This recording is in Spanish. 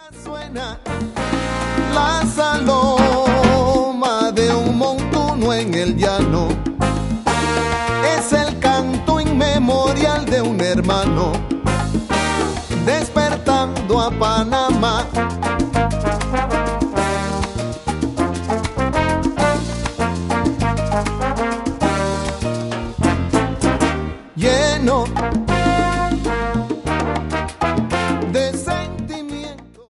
Suena la saloma de un montuno en el llano. Es el canto inmemorial de un hermano despertando a Panamá. Lleno